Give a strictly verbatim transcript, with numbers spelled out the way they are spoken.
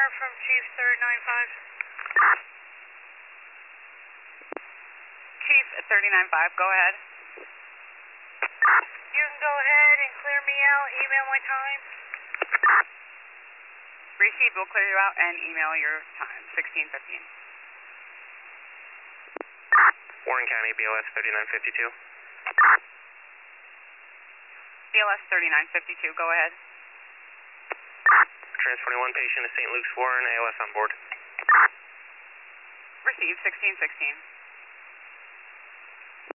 Warner from Chief thirty nine five. Chief at thirty-nine five, go ahead. You can go ahead and clear me out, email my time. Received, we'll clear you out and email your time, sixteen fifteen. Warren County, B L S thirty-nine fifty-two. B L S thirty-nine fifty-two, go ahead. Trans twenty-one patient to Saint Luke's Warren, A L S on board. Received, sixteen sixteen.